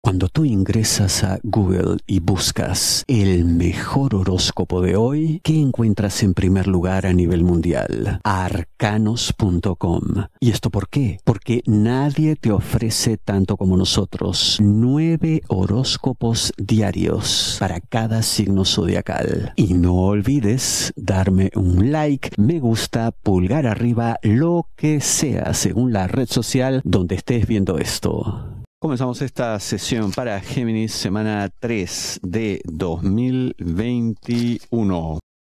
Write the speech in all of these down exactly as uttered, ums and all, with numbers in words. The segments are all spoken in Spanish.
Cuando tú ingresas a Google y buscas el mejor horóscopo de hoy, ¿qué encuentras en primer lugar a nivel mundial? arcanos punto com. ¿Y esto por qué? Porque nadie te ofrece tanto como nosotros. Nueve horóscopos diarios para cada signo zodiacal. Y no olvides darme un like, me gusta, pulgar arriba, lo que sea, según la red social donde estés viendo esto. Comenzamos esta sesión para Géminis, semana tres de dos mil veintiuno.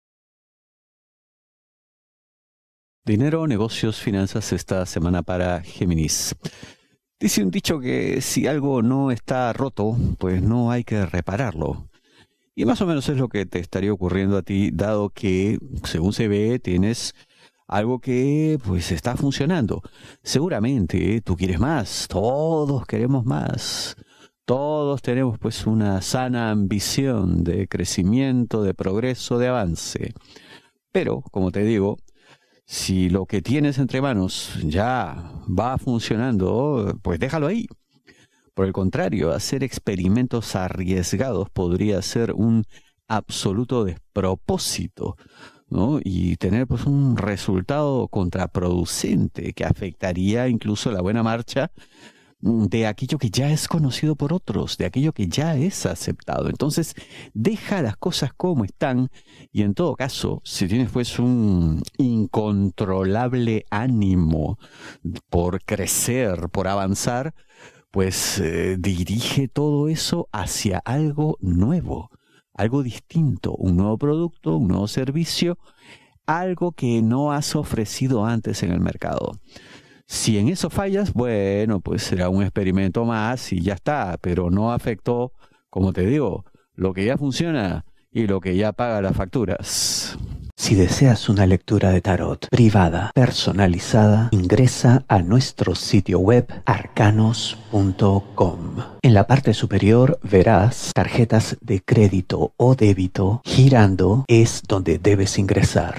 Dinero, negocios, finanzas esta semana para Géminis. Dice un dicho que si algo no está roto, pues no hay que repararlo. Y más o menos es lo que te estaría ocurriendo a ti, dado que, según se ve, tienes algo que pues está funcionando. Seguramente tú quieres más, todos queremos más. Todos tenemos pues una sana ambición de crecimiento, de progreso, de avance. Pero, como te digo, si lo que tienes entre manos ya va funcionando, pues déjalo ahí. Por el contrario, hacer experimentos arriesgados podría ser un absoluto despropósito, ¿no? Y tener pues un resultado contraproducente que afectaría incluso la buena marcha de aquello que ya es conocido por otros, de aquello que ya es aceptado. Entonces, deja las cosas como están y en todo caso, si tienes pues un incontrolable ánimo por crecer, por avanzar, pues eh, dirige todo eso hacia algo nuevo. Algo distinto, un nuevo producto, un nuevo servicio, algo que no has ofrecido antes en el mercado. Si en eso fallas, bueno, pues será un experimento más y ya está, pero no afectó, como te digo, lo que ya funciona y lo que ya paga las facturas. Si deseas una lectura de tarot privada, personalizada, ingresa a nuestro sitio web arcanos punto com. En la parte superior verás tarjetas de crédito o débito. Girando es donde debes ingresar.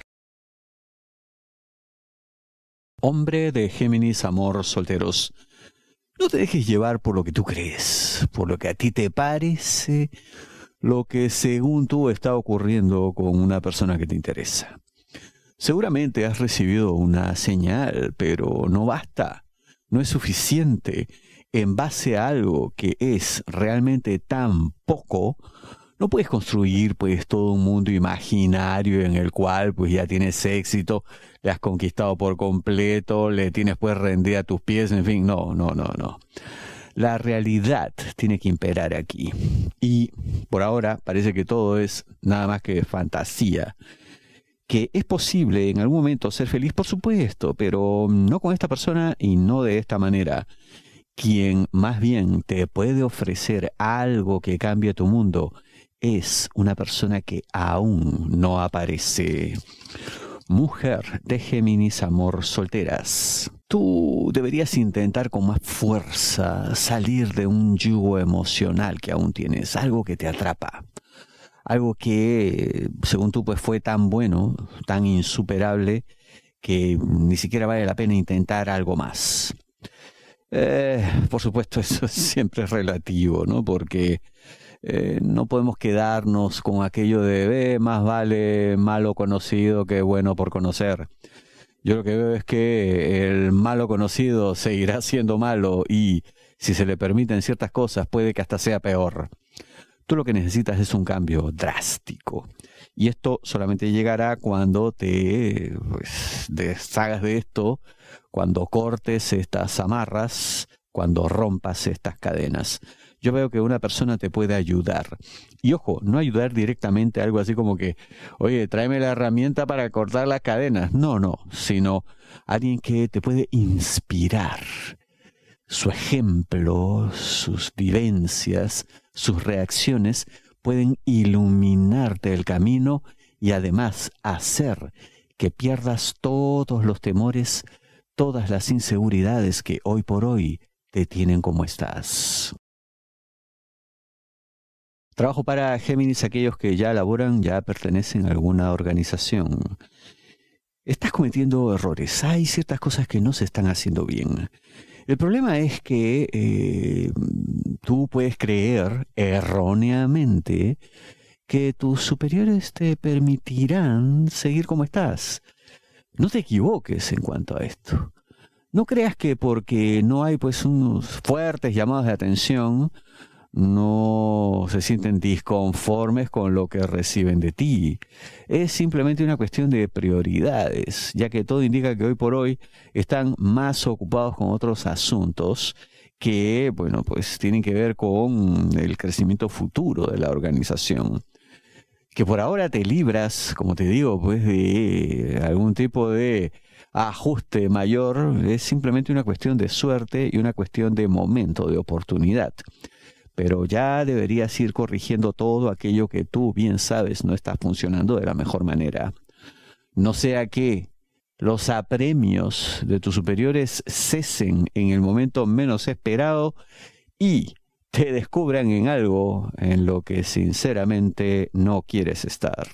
Hombre de Géminis, amor, solteros. No te dejes llevar por lo que tú crees, por lo que a ti te parece, lo que según tú está ocurriendo con una persona que te interesa. Seguramente has recibido una señal, pero no basta, no es suficiente. En base a algo que es realmente tan poco, no puedes construir pues todo un mundo imaginario en el cual pues ya tienes éxito, le has conquistado por completo, le tienes pues rendida a tus pies, en fin, no, no, no, no. La realidad tiene que imperar aquí. Y por ahora parece que todo es nada más que fantasía. Que es posible en algún momento ser feliz, por supuesto, pero no con esta persona y no de esta manera. Quien más bien te puede ofrecer algo que cambie tu mundo es una persona que aún no aparece. Mujer de Géminis, amor, solteras. Tú deberías intentar con más fuerza salir de un yugo emocional que aún tienes, algo que te atrapa, algo que, según tú, pues fue tan bueno, tan insuperable, que ni siquiera vale la pena intentar algo más. Eh, por supuesto, eso siempre es relativo, ¿no? Porque Eh, no podemos quedarnos con aquello de eh, más vale malo conocido que bueno por conocer. Yo lo que veo es que el malo conocido seguirá siendo malo y si se le permiten ciertas cosas puede que hasta sea peor. Tú lo que necesitas es un cambio drástico. Y esto solamente llegará cuando te pues, deshagas de esto, cuando cortes estas amarras, cuando rompas estas cadenas. Yo veo que una persona te puede ayudar. Y ojo, no ayudar directamente a algo así como que, oye, tráeme la herramienta para cortar las cadenas. No, no, sino alguien que te puede inspirar. Su ejemplo, sus vivencias, sus reacciones pueden iluminarte el camino y además hacer que pierdas todos los temores, todas las inseguridades que hoy por hoy te tienen como estás. Trabajo para Géminis, aquellos que ya laboran, ya pertenecen a alguna organización. Estás cometiendo errores, hay ciertas cosas que no se están haciendo bien. El problema es que eh, tú puedes creer erróneamente que tus superiores te permitirán seguir como estás. No te equivoques en cuanto a esto. No creas que porque no hay pues unos fuertes llamados de atención, no se sienten disconformes con lo que reciben de ti. Es simplemente una cuestión de prioridades, ya que todo indica que hoy por hoy están más ocupados con otros asuntos que, bueno, pues tienen que ver con el crecimiento futuro de la organización. Que por ahora te libras, como te digo, pues de algún tipo de ajuste mayor, es simplemente una cuestión de suerte y una cuestión de momento, de oportunidad. Pero ya deberías ir corrigiendo todo aquello que tú bien sabes no está funcionando de la mejor manera. No sea que los apremios de tus superiores cesen en el momento menos esperado y te descubran en algo en lo que sinceramente no quieres estar.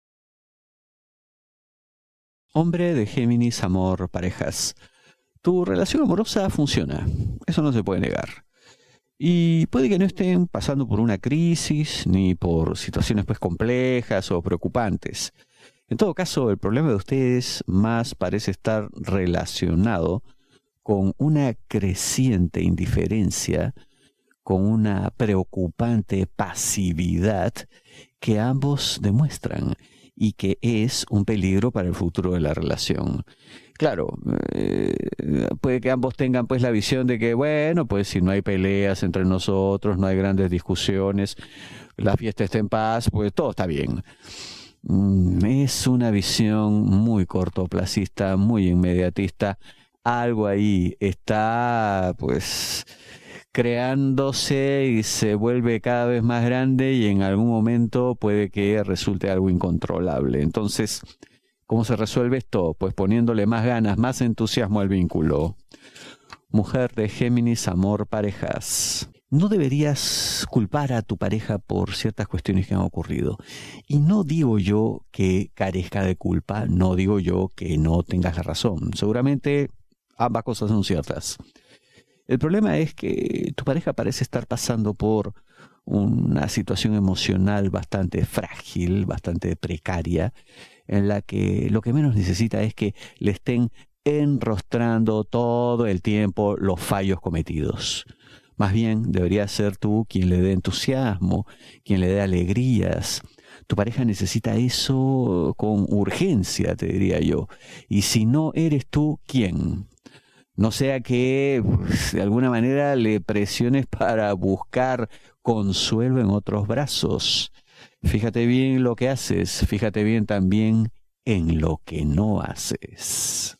Hombre de Géminis, amor, parejas. Tu relación amorosa funciona, eso no se puede negar. Y puede que no estén pasando por una crisis ni por situaciones pues complejas o preocupantes. En todo caso, el problema de ustedes más parece estar relacionado con una creciente indiferencia, con una preocupante pasividad que ambos demuestran y que es un peligro para el futuro de la relación. Claro, eh, puede que ambos tengan pues la visión de que, bueno, pues si no hay peleas entre nosotros, no hay grandes discusiones, la fiesta está en paz, pues todo está bien. Mm, es una visión muy cortoplacista, muy inmediatista. Algo ahí está pues creándose y se vuelve cada vez más grande y en algún momento puede que resulte algo incontrolable. Entonces, ¿cómo se resuelve esto? Pues poniéndole más ganas, más entusiasmo al vínculo. Mujer de Géminis, amor, parejas. No deberías culpar a tu pareja por ciertas cuestiones que han ocurrido. Y no digo yo que carezca de culpa, no digo yo que no tengas la razón. Seguramente ambas cosas son ciertas. El problema es que tu pareja parece estar pasando por una situación emocional bastante frágil, bastante precaria, en la que lo que menos necesita es que le estén enrostrando todo el tiempo los fallos cometidos. Más bien deberías ser tú quien le dé entusiasmo, quien le dé alegrías. Tu pareja necesita eso con urgencia, te diría yo. Y si no eres tú, ¿quién? No sea que pues, de alguna manera le presiones para buscar consuelo en otros brazos. Fíjate bien lo que haces, fíjate bien también en lo que no haces.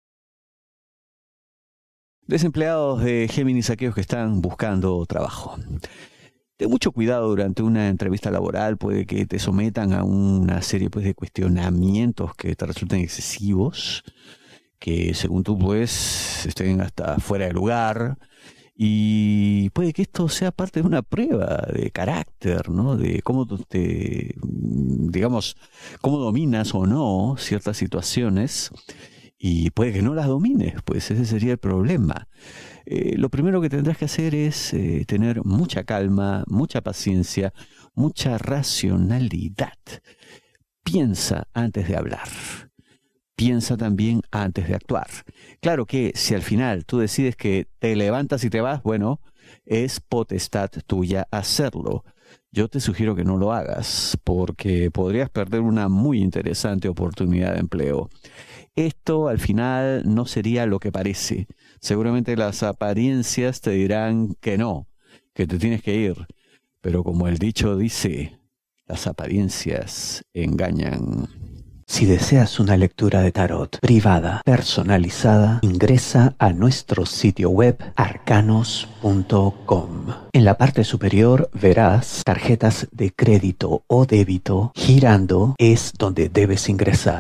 Desempleados de Géminis, aquellos que están buscando trabajo. Ten mucho cuidado durante una entrevista laboral, puede que te sometan a una serie pues, de cuestionamientos que te resulten excesivos, que según tú pues estén hasta fuera de lugar, y puede que esto sea parte de una prueba de carácter, ¿no? De cómo te, digamos, cómo dominas o no ciertas situaciones, y puede que no las domines, pues ese sería el problema. Eh, lo primero que tendrás que hacer es eh, tener mucha calma, mucha paciencia, mucha racionalidad. Piensa antes de hablar. Piensa también antes de actuar. Claro que si al final tú decides que te levantas y te vas, bueno, es potestad tuya hacerlo. Yo te sugiero que no lo hagas porque podrías perder una muy interesante oportunidad de empleo. Esto al final no sería lo que parece. Seguramente las apariencias te dirán que no, que te tienes que ir. Pero como el dicho dice, las apariencias engañan. Si deseas una lectura de tarot privada, personalizada, ingresa a nuestro sitio web arcanos punto com. En la parte superior verás tarjetas de crédito o débito girando, es donde debes ingresar.